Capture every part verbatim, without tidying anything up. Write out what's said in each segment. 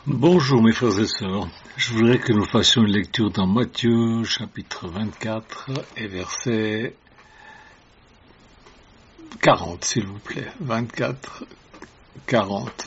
Bonjour mes frères et sœurs, je voudrais que nous fassions une lecture dans Matthieu chapitre vingt-quatre et verset quarante s'il vous plaît, vingt-quatre, quarante.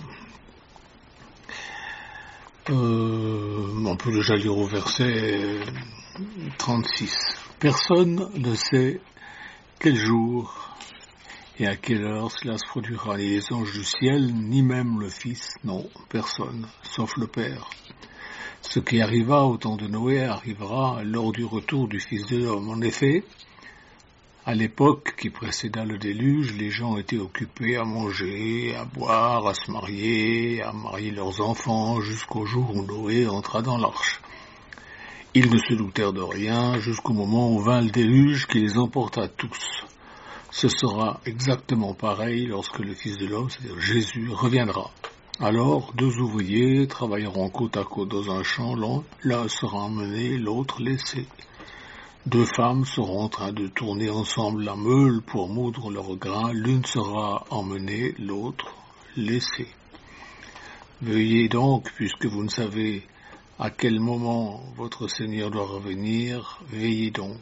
Euh, on peut déjà lire au verset trente-six. Personne ne sait quel jour et à quelle heure cela se produira, ni les anges du ciel, ni même le Fils, non, personne, sauf le Père. Ce qui arriva au temps de Noé arrivera lors du retour du Fils de l'homme. En effet, à l'époque qui précéda le déluge, les gens étaient occupés à manger, à boire, à se marier, à marier leurs enfants, jusqu'au jour où Noé entra dans l'arche. Ils ne se doutèrent de rien jusqu'au moment où vint le déluge qui les emporta tous. Ce sera exactement pareil lorsque le Fils de l'homme, c'est-à-dire Jésus, reviendra. Alors, deux ouvriers travailleront côte à côte dans un champ, l'un sera emmené, l'autre laissé. Deux femmes seront en train de tourner ensemble la meule pour moudre leur grain, l'une sera emmenée, l'autre laissée. Veuillez donc, puisque vous ne savez à quel moment votre Seigneur doit revenir, veillez donc.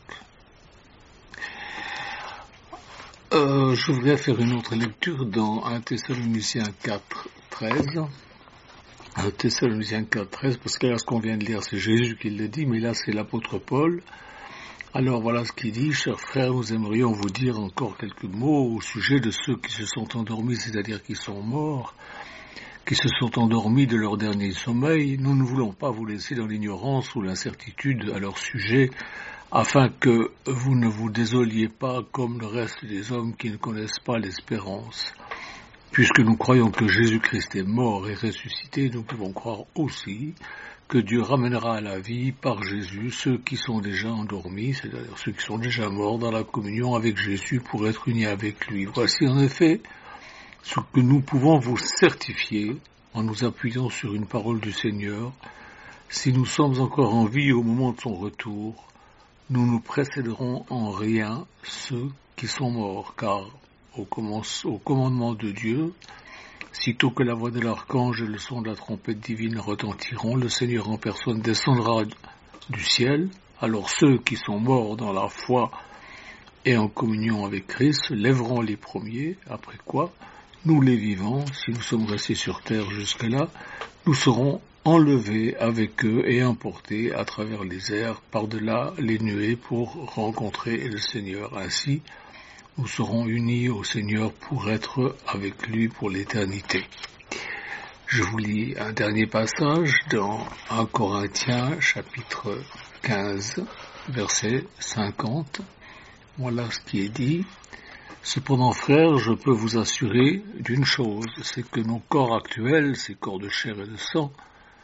Euh, je voudrais faire une autre lecture dans un Thessaloniciens quatre, treize. un Thessaloniciens quatre, treize, parce que là, ce qu'on vient de lire, c'est Jésus qui le dit, mais là, c'est l'apôtre Paul. Alors, voilà ce qu'il dit. Chers frères, nous aimerions vous dire encore quelques mots au sujet de ceux qui se sont endormis, c'est-à-dire qui sont morts, qui se sont endormis de leur dernier sommeil. Nous ne voulons pas vous laisser dans l'ignorance ou l'incertitude à leur sujet, afin que vous ne vous désoliez pas comme le reste des hommes qui ne connaissent pas l'espérance. Puisque nous croyons que Jésus-Christ est mort et ressuscité, nous pouvons croire aussi que Dieu ramènera à la vie par Jésus ceux qui sont déjà endormis, c'est-à-dire ceux qui sont déjà morts dans la communion avec Jésus pour être unis avec lui. Voici en effet ce que nous pouvons vous certifier en nous appuyant sur une parole du Seigneur. Si nous sommes encore en vie au moment de son retour, nous nous précéderons en rien ceux qui sont morts, car au, commence, au commandement de Dieu, sitôt que la voix de l'archange et le son de la trompette divine retentiront, le Seigneur en personne descendra du ciel. Alors ceux qui sont morts dans la foi et en communion avec Christ lèveront les premiers, après quoi, nous les vivants, si nous sommes restés sur terre jusque-là, nous serons enlevés avec eux et emportés à travers les airs, par-delà les nuées pour rencontrer le Seigneur. Ainsi, nous serons unis au Seigneur pour être avec lui pour l'éternité. Je vous lis un dernier passage dans un Corinthiens chapitre quinze, verset cinquante. Voilà ce qui est dit. Cependant, frères, je peux vous assurer d'une chose, c'est que nos corps actuels, ces corps de chair et de sang,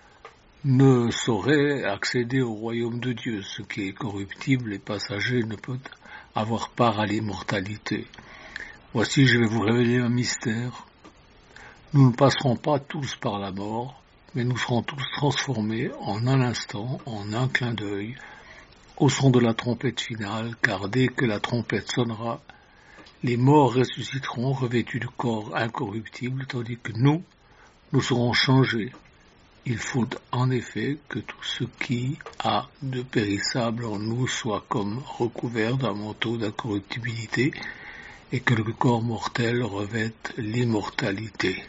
ne saurait accéder au royaume de Dieu. Ce qui est corruptible et passager ne peut avoir part à l'immortalité. Voici, je vais vous révéler un mystère. Nous ne passerons pas tous par la mort, mais nous serons tous transformés en un instant, en un clin d'œil, au son de la trompette finale, car dès que la trompette sonnera, les morts ressusciteront revêtus de corps incorruptibles, tandis que nous, nous serons changés. Il faut en effet que tout ce qui a de périssable en nous soit comme recouvert d'un manteau d'incorruptibilité et que le corps mortel revête l'immortalité.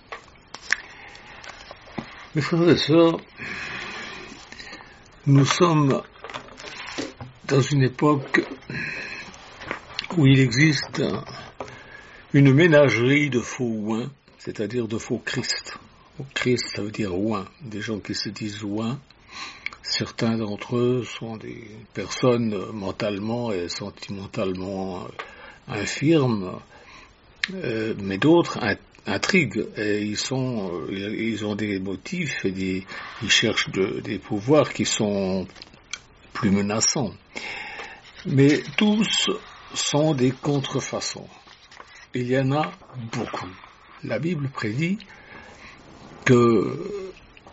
Mes frères et sœurs, nous sommes dans une époque où il existe une ménagerie de faux ouins, c'est-à-dire de faux Christ. Christ, ça veut dire ouin, des gens qui se disent ouin. Certains d'entre eux sont des personnes mentalement et sentimentalement infirmes, euh, mais d'autres intriguent. Et ils sont, ils ont des motifs et des, ils cherchent de, des pouvoirs qui sont plus menaçants. Mais tous sont des contrefaçons. Il y en a beaucoup. La Bible prédit que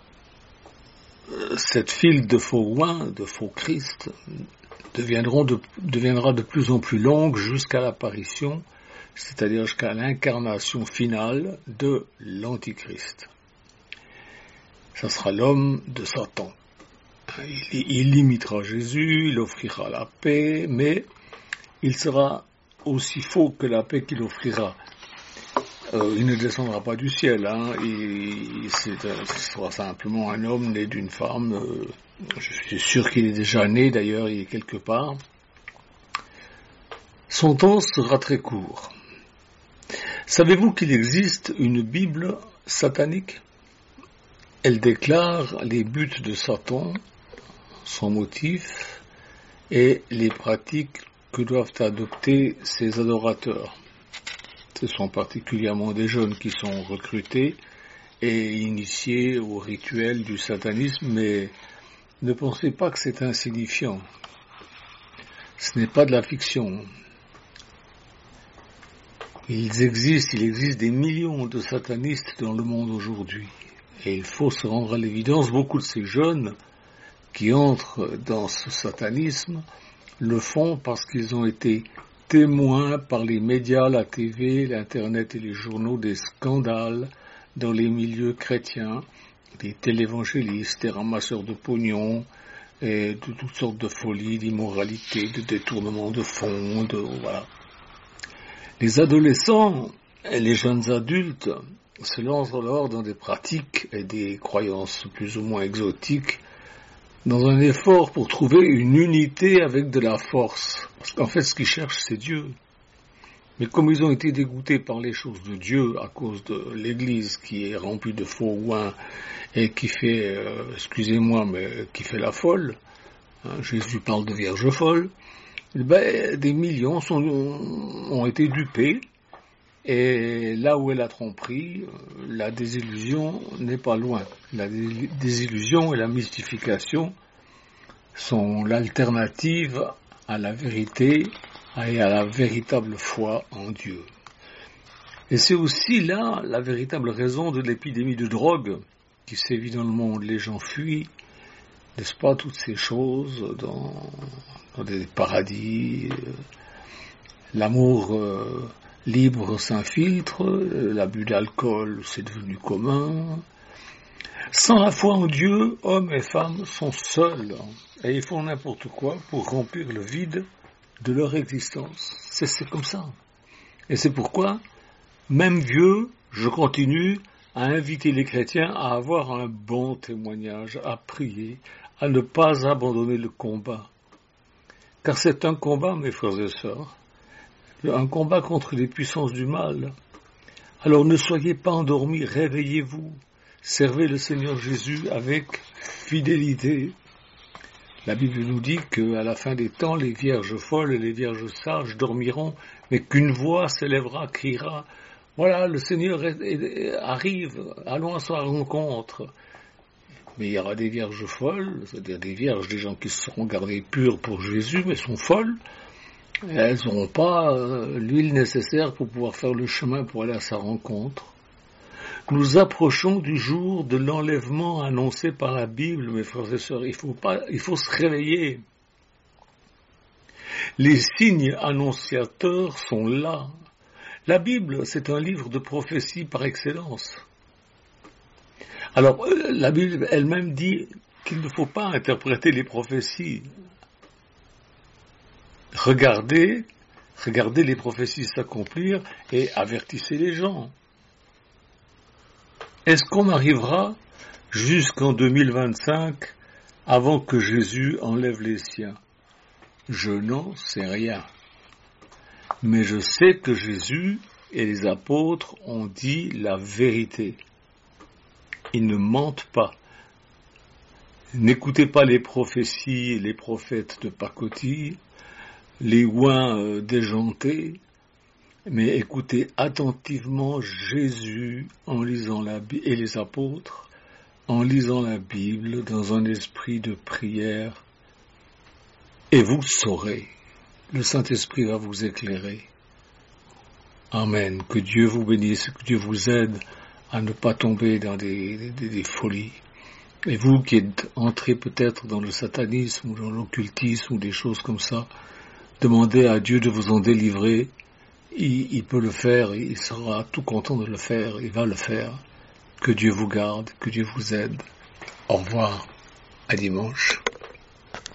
cette file de faux ouins, de faux Christ, deviendront de, deviendra de plus en plus longue jusqu'à l'apparition, c'est-à-dire jusqu'à l'incarnation finale de l'Antichrist. ça sera l'homme de Satan. Il, il imitera Jésus, il offrira la paix, mais il sera aussi faux que la paix qu'il offrira. Euh, il ne descendra pas du ciel, hein, et c'est, ce sera simplement un homme né d'une femme. Euh, je suis sûr qu'il est déjà né, d'ailleurs, il est quelque part. Son temps sera très court. Savez-vous qu'il existe une Bible satanique? Elle déclare les buts de Satan, son motif et les pratiques que doivent adopter ses adorateurs. Ce sont particulièrement des jeunes qui sont recrutés et initiés au rituel du satanisme, mais ne pensez pas que c'est insignifiant. Ce n'est pas de la fiction. Ils existent, il existe des millions de satanistes dans le monde aujourd'hui. Et il faut se rendre à l'évidence, beaucoup de ces jeunes qui entrent dans ce satanisme le font parce qu'ils ont été témoins par les médias, la T V, l'Internet et les journaux des scandales dans les milieux chrétiens, des télévangélistes, des ramasseurs de pognon, et de toutes sortes de folies, d'immoralité, de détournement de fonds, de, voilà. Les adolescents et les jeunes adultes se lancent alors dans des pratiques et des croyances plus ou moins exotiques dans un effort pour trouver une unité avec de la force. Parce qu'en fait, ce qu'ils cherchent, c'est Dieu. Mais comme ils ont été dégoûtés par les choses de Dieu à cause de l'Église qui est remplie de faux ouins et qui fait, euh, excusez-moi, mais qui fait la folle, hein, Jésus parle de vierge folle, ben, des millions sont, ont été dupés. Et là où est la tromperie, la désillusion n'est pas loin. La désillusion et la mystification sont l'alternative à la vérité et à la véritable foi en Dieu. Et c'est aussi là la véritable raison de l'épidémie de drogue qui sévit dans le monde. Les gens fuient, n'est-ce pas, toutes ces choses dans, dans des paradis. L'amour euh, libre s'infiltre, l'abus d'alcool c'est devenu commun. Sans la foi en Dieu, hommes et femmes sont seuls et ils font n'importe quoi pour remplir le vide de leur existence. C'est, c'est comme ça. Et c'est pourquoi, même vieux, je continue à inviter les chrétiens à avoir un bon témoignage, à prier, à ne pas abandonner le combat. Car c'est un combat, mes frères et sœurs, un combat contre les puissances du mal. Alors ne soyez pas endormis, réveillez-vous, servez le Seigneur Jésus avec fidélité. La Bible nous dit qu'à la fin des temps, les vierges folles et les vierges sages dormiront, mais qu'une voix s'élèvera, criera, voilà, le Seigneur est, est, arrive, allons à sa rencontre. Mais il y aura des vierges folles, c'est-à-dire des vierges, des gens qui seront gardés purs pour Jésus, mais sont folles. Elles n'auront pas euh, l'huile nécessaire pour pouvoir faire le chemin pour aller à sa rencontre. Nous approchons du jour de l'enlèvement annoncé par la Bible, mes frères et sœurs. Il faut pas, il faut se réveiller. Les signes annonciateurs sont là. La Bible, c'est un livre de prophétie par excellence. Alors, la Bible elle-même dit qu'il ne faut pas interpréter les prophéties. Regardez, regardez les prophéties s'accomplir et avertissez les gens. Est-ce qu'on arrivera jusqu'en deux mille vingt-cinq avant que Jésus enlève les siens? Je n'en sais rien. Mais je sais que Jésus et les apôtres ont dit la vérité. Ils ne mentent pas. N'écoutez pas les prophéties et les prophètes de pacotille, les ouins euh, déjantés, mais écoutez attentivement Jésus en lisant la Bible et les apôtres en lisant la Bible dans un esprit de prière, et vous saurez. Le Saint-Esprit va vous éclairer. Amen. Que Dieu vous bénisse, que Dieu vous aide à ne pas tomber dans des, des, des folies. Et vous qui êtes entrés peut-être dans le satanisme ou dans l'occultisme ou des choses comme ça, demandez à Dieu de vous en délivrer. Il, il peut le faire, il sera tout content de le faire, il va le faire. Que Dieu vous garde, que Dieu vous aide. Au revoir, à dimanche.